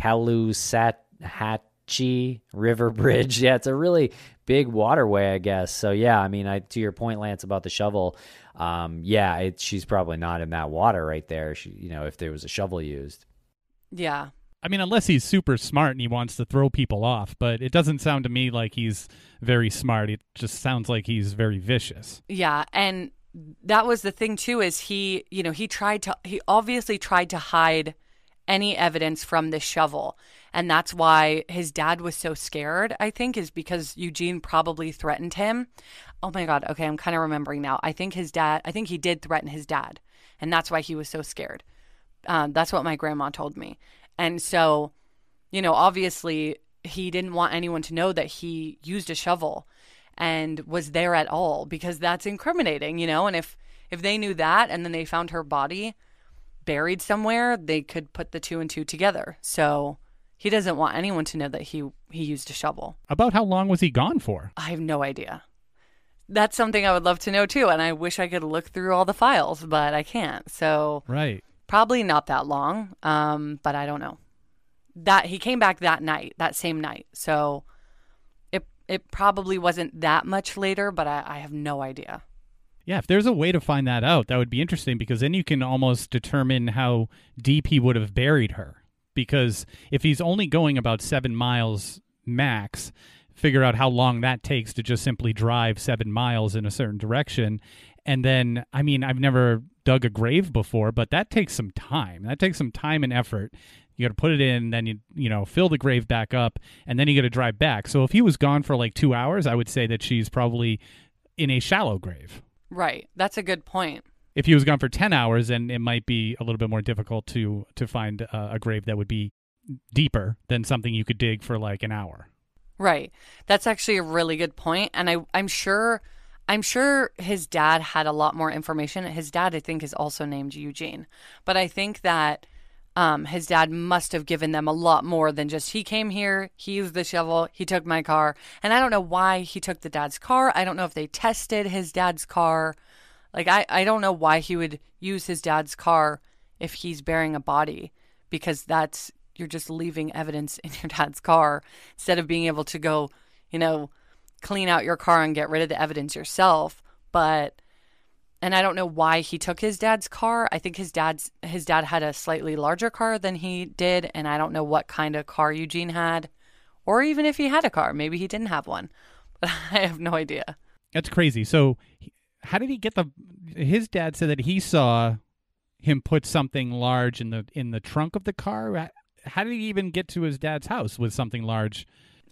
Caloosahatchee River Bridge. Yeah, it's a really big waterway, I guess. So, yeah, I mean, I, to your point, Lance, about the shovel, um, yeah, it, she's probably not in that water right there, she, you know, if there was a shovel used. Yeah. I mean, unless he's super smart and he wants to throw people off, but it doesn't sound to me like he's very smart. It just sounds like he's very vicious. Yeah, and that was the thing too, is he, you know, he tried to, he obviously tried to hide any evidence from this shovel. And that's why his dad was so scared, I think, is because Eugene probably threatened him. Oh my God, okay, I'm kind of remembering now. I think his dad, I think he did threaten his dad, and that's why he was so scared. Um, that's what my grandma told me. And so, you know, obviously he didn't want anyone to know that he used a shovel and was there at all, because that's incriminating, you know, and if, if they knew that and then they found her body buried somewhere, they could put the two and two together. So he doesn't want anyone to know that he, he used a shovel. About how long was he gone for? I have no idea. That's something I would love to know too. And I wish I could look through all the files, but I can't. So right. Probably not that long, um, but I don't know. That he came back that night, that same night. So it it probably wasn't that much later, but I, I have no idea. Yeah, if there's a way to find that out, that would be interesting, because then you can almost determine how deep he would have buried her. Because if he's only going about seven miles max, figure out how long that takes to just simply drive seven miles in a certain direction. And then, I mean, I've never dug a grave before, but that takes some time. That takes some time and effort. You got to put it in, then you you know fill the grave back up, and then you got to drive back. So if he was gone for like two hours, I would say that she's probably in a shallow grave. Right. That's a good point. If he was gone for ten hours, then it might be a little bit more difficult to to find uh, a grave that would be deeper than something you could dig for like an hour. Right. That's actually a really good point, and I I'm sure. I'm sure his dad had a lot more information. His dad, I think, is also named Eugene. But I think that um, his dad must have given them a lot more than just, he came here, he used the shovel, he took my car. And I don't know why he took the dad's car. I don't know if they tested his dad's car. Like, I, I don't know why he would use his dad's car if he's burying a body, because that's, you're just leaving evidence in your dad's car instead of being able to go, you know, clean out your car and get rid of the evidence yourself. But, and I don't know why he took his dad's car. I think his dad's, his dad had a slightly larger car than he did. And I don't know what kind of car Eugene had, or even if he had a car, maybe he didn't have one, but I have no idea. That's crazy. So how did he get the, his dad said that he saw him put something large in the, in the trunk of the car. How did he even get to his dad's house with something large?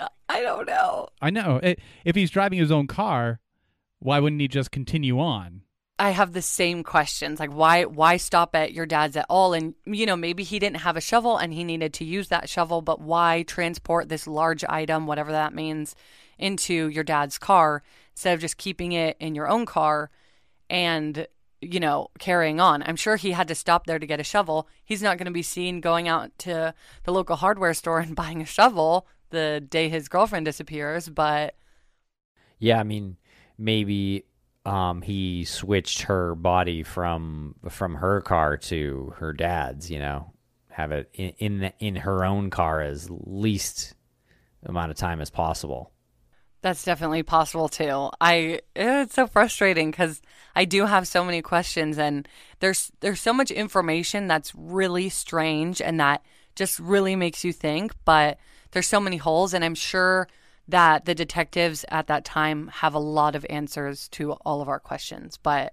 I don't know. I know. It, if he's driving his own car, why wouldn't he just continue on? I have the same questions. Like, why why stop at your dad's at all? And, you know, maybe he didn't have a shovel and he needed to use that shovel, but why transport this large item, whatever that means, into your dad's car instead of just keeping it in your own car and, you know, carrying on? I'm sure he had to stop there to get a shovel. He's not going to be seen going out to the local hardware store and buying a shovel the day his girlfriend disappears, but yeah, I mean, maybe um, he switched her body from from her car to her dad's. You know, have it in in, the, in her own car as least amount of time as possible. That's definitely possible too. I it's so frustrating because I do have so many questions, and there's there's so much information that's really strange and that just really makes you think, but there's so many holes, and I'm sure that the detectives at that time have a lot of answers to all of our questions. But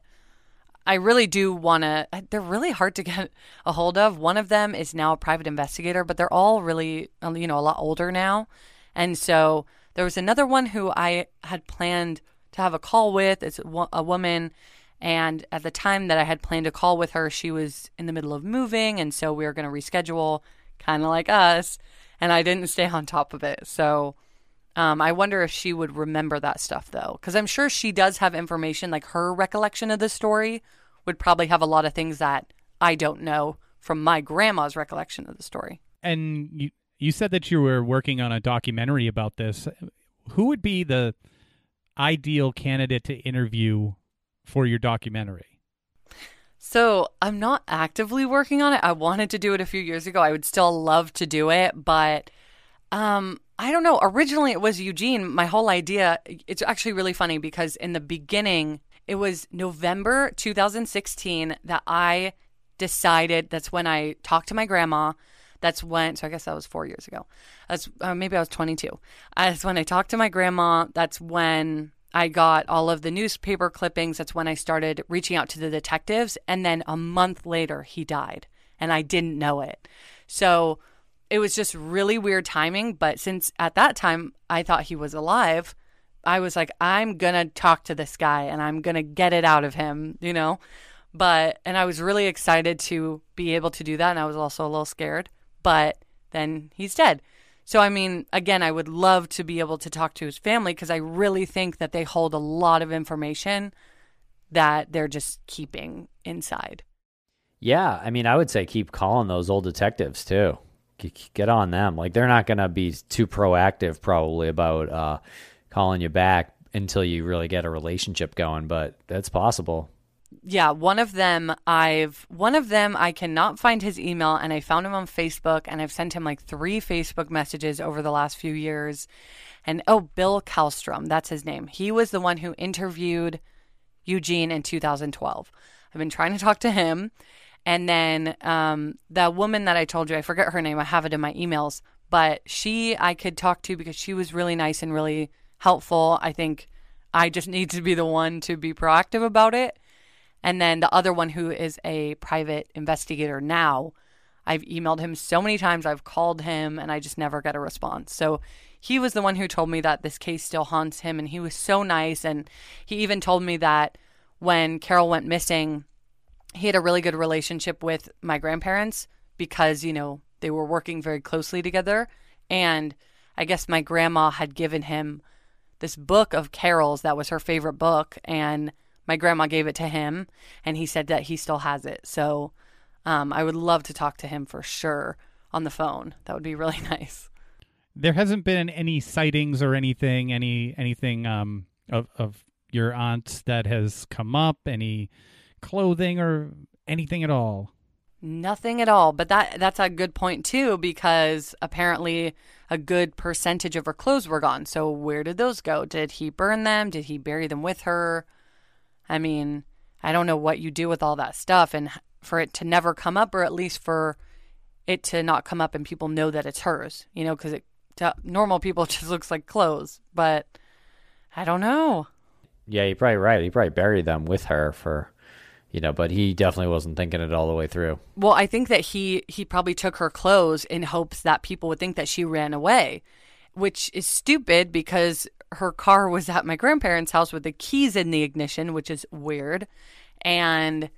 I really do want to, they're really hard to get a hold of. One of them is now a private investigator, but they're all really, you know, a lot older now. And so there was another one who I had planned to have a call with. It's a woman. And at the time that I had planned a call with her, she was in the middle of moving. And so we were going to reschedule, kind of like us. And I didn't stay on top of it. So Um, I wonder if she would remember that stuff, though, because I'm sure she does have information. Like her recollection of the story would probably have a lot of things that I don't know from my grandma's recollection of the story. And you, you said that you were working on a documentary about this. Who would be the ideal candidate to interview for your documentary? So I'm not actively working on it. I wanted to do it a few years ago. I would still love to do it, but um, I don't know. Originally, it was Eugene. My whole idea, it's actually really funny because in the beginning, it was November two thousand sixteen that I decided, that's when I talked to my grandma. That's when, so I guess that was four years ago. That's uh, maybe I was twenty-two. That's when I talked to my grandma. That's when I got all of the newspaper clippings. That's when I started reaching out to the detectives. And then a month later, he died. And I didn't know it. So it was just really weird timing. But since at that time, I thought he was alive, I was like, I'm going to talk to this guy and I'm going to get it out of him, you know? But, and I was really excited to be able to do that. And I was also a little scared. But then he's dead. So, I mean, again, I would love to be able to talk to his family because I really think that they hold a lot of information that they're just keeping inside. Yeah, I mean, I would say keep calling those old detectives too. Get on them. Like, they're not going to be too proactive probably about uh, calling you back until you really get a relationship going, but that's possible. Yeah, one of them I've one of them I cannot find his email, and I found him on Facebook, and I've sent him like three Facebook messages over the last few years. And oh, Bill Kallstrom, that's his name. He was the one who interviewed Eugene in two thousand twelve. I've been trying to talk to him. And then um, the woman that I told you, I forget her name, I have it in my emails, but she I could talk to because she was really nice and really helpful. I think I just need to be the one to be proactive about it. And then the other one, who is a private investigator now, I've emailed him so many times, I've called him, and I just never get a response. So he was the one who told me that this case still haunts him, and he was so nice. And he even told me that when Carol went missing, he had a really good relationship with my grandparents because, you know, they were working very closely together. And I guess my grandma had given him this book of Carol's that was her favorite book, and my grandma gave it to him, and he said that he still has it. So um, I would love to talk to him for sure on the phone. That would be really nice. There hasn't been any sightings or anything, any anything um, of, of your aunt's that has come up, any clothing or anything at all? Nothing at all. But that that's a good point, too, because apparently a good percentage of her clothes were gone. So where did those go? Did he burn them? Did he bury them with her? I mean, I don't know what you do with all that stuff, and for it to never come up, or at least for it to not come up and people know that it's hers, you know, because it to normal people it just looks like clothes, but I don't know. Yeah, you're probably right. He probably buried them with her for, you know, but he definitely wasn't thinking it all the way through. Well, I think that he, he probably took her clothes in hopes that people would think that she ran away, which is stupid because her car was at my grandparents' house with the keys in the ignition, which is weird. And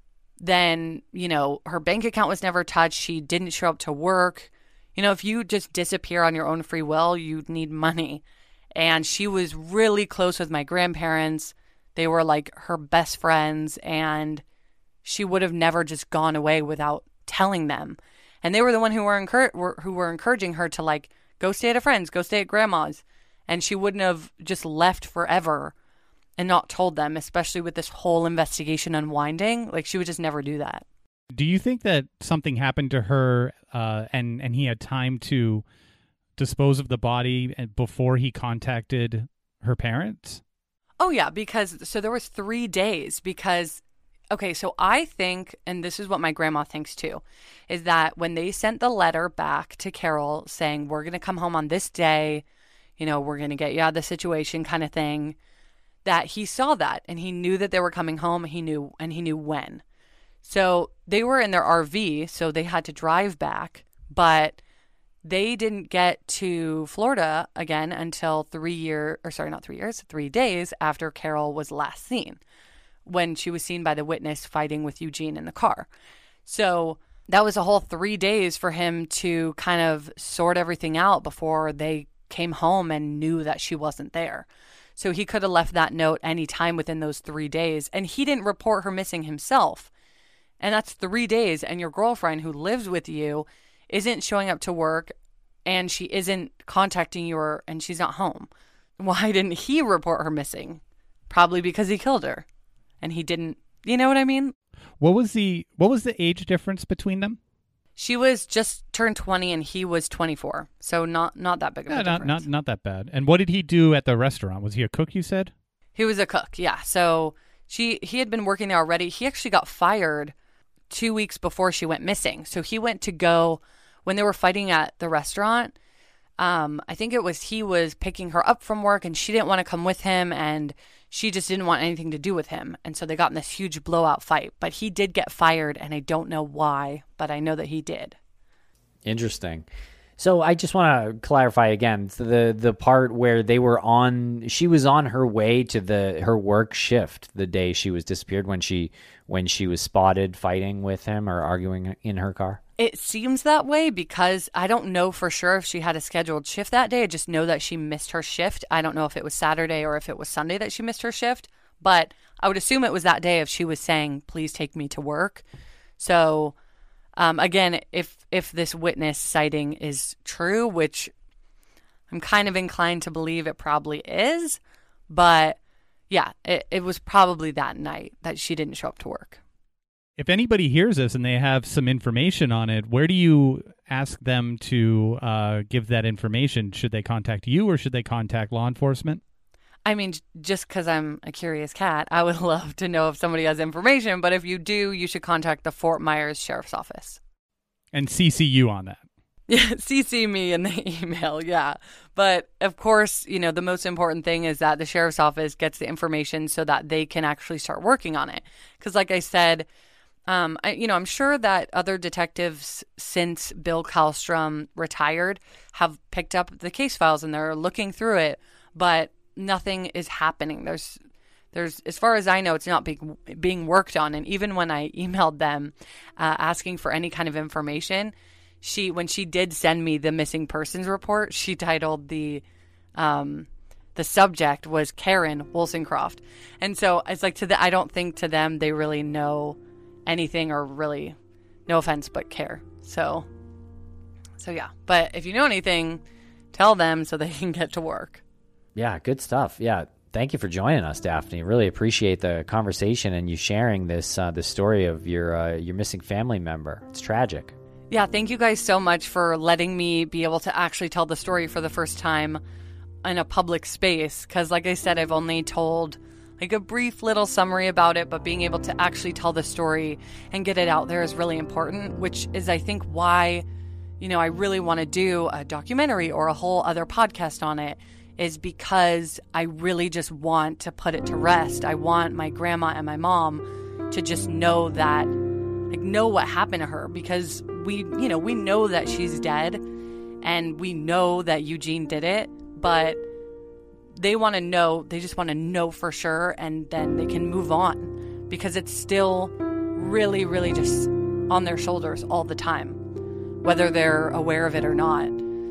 then, you know, her bank account was never touched. She didn't show up to work. You know, if you just disappear on your own free will, you need money. And she was really close with my grandparents. They were like her best friends, and she would have never just gone away without telling them. And they were the one who were, encour- were who were encouraging her to like go stay at a friend's, go stay at grandma's. And she wouldn't have just left forever and not told them, especially with this whole investigation unwinding. Like, she would just never do that. Do you think that something happened to her uh, and, and he had time to dispose of the body before he contacted her parents? Oh, yeah, because so there was three days because, okay, so I think, and this is what my grandma thinks too, is that when they sent the letter back to Carol saying, we're going to come home on this day, you know, we're going to get you out of the situation kind of thing, that he saw that and he knew that they were coming home. He knew, and he knew when. So they were in their R V, so they had to drive back, but they didn't get to Florida again until three year, or sorry, not three years, three days after Carol was last seen, when she was seen by the witness fighting with Eugene in the car. So that was a whole three days for him to kind of sort everything out before they came home and knew that she wasn't there. So he could have left that note any time within those three days. And he didn't report her missing himself. And that's three days. And your girlfriend who lives with you isn't showing up to work and she isn't contacting you or, and she's not home. Why didn't he report her missing? Probably because he killed her. And he didn't, you know what I mean? What was the what was the age difference between them? She was just turned twenty and he was twenty-four. So not not that big of a Yeah, not, difference. not not that bad. And what did he do at the restaurant? Was he a cook, you said? He was a cook, yeah. So she he had been working there already. He actually got fired two weeks before she went missing. So he went to go, when they were fighting at the restaurant, um, I think it was he was picking her up from work and she didn't want to come with him and she just didn't want anything to do with him. And so they got in this huge blowout fight. But he did get fired, and I don't know why, but I know that he did. Interesting. So I just want to clarify again, so the the part where they were on, she was on her way to the her work shift the day she was disappeared when she when she was spotted fighting with him or arguing in her car. It seems that way because I don't know for sure if she had a scheduled shift that day. I just know that she missed her shift. I don't know if it was Saturday or if it was Sunday that she missed her shift, but I would assume it was that day if she was saying, please take me to work. So um, again, if if this witness sighting is true, which I'm kind of inclined to believe it probably is, but yeah, it, it was probably that night that she didn't show up to work. If anybody hears this and they have some information on it, where do you ask them to uh, give that information? Should they contact you or should they contact law enforcement? I mean, just because I'm a curious cat, I would love to know if somebody has information. But if you do, you should contact the Fort Myers Sheriff's Office. And C C you on that. Yeah, C C me in the email, yeah. But of course, you know, the most important thing is that the Sheriff's Office gets the information so that they can actually start working on it. Because like I said, Um, I, you know, I'm sure that other detectives since Bill Kallstrom retired have picked up the case files and they're looking through it, but nothing is happening. There's, there's, as far as I know, it's not being being worked on. And even when I emailed them uh, asking for any kind of information, she, when she did send me the missing persons report, she titled the, um, the subject was Karen Wollstonecroft, and so it's like to the, I don't think to them they really know anything or really, no offense, but care. So, so yeah. But if you know anything, tell them so they can get to work. Yeah, good stuff. Yeah, thank you for joining us, Daphne. Really appreciate the conversation and you sharing this uh, the story of your uh, your missing family member. It's tragic. Yeah, thank you guys so much for letting me be able to actually tell the story for the first time in a public space. Because like I said, I've only told like a brief little summary about it, but being able to actually tell the story and get it out there is really important, which is, I think, why, you know, I really want to do a documentary or a whole other podcast on it, is because I really just want to put it to rest. I want my grandma and my mom to just know that, like, know what happened to her, because we, you know, we know that she's dead and we know that Eugene did it, but they want to know, they just want to know for sure, and then they can move on, because it's still really, really just on their shoulders all the time, whether they're aware of it or not.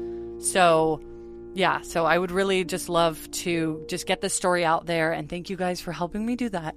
So, yeah, so I would really just love to just get this story out there, and thank you guys for helping me do that.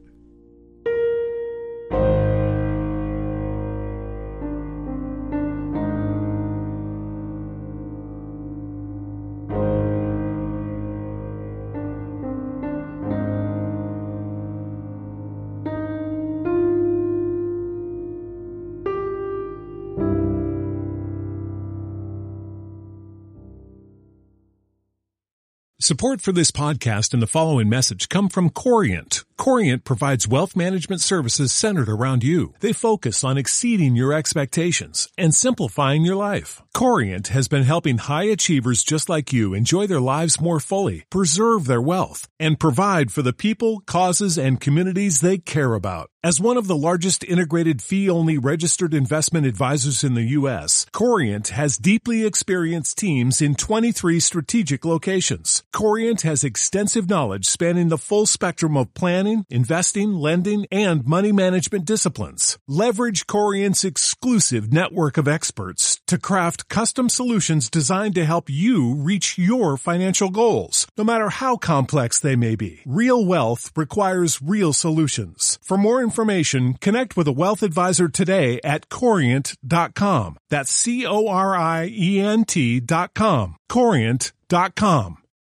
Support for this podcast and the following message come from Corient. Corient provides wealth management services centered around you. They focus on exceeding your expectations and simplifying your life. Corient has been helping high achievers just like you enjoy their lives more fully, preserve their wealth, and provide for the people, causes, and communities they care about. As one of the largest integrated fee-only registered investment advisors in the U S, Corient has deeply experienced teams in twenty-three strategic locations. Corient has extensive knowledge spanning the full spectrum of planning, planning, investing, lending, and money management disciplines. Leverage Corient's exclusive network of experts to craft custom solutions designed to help you reach your financial goals, no matter how complex they may be. Real wealth requires real solutions. For more information, connect with a wealth advisor today at corient dot com. That's C O R I E N T dot com. corient dot com.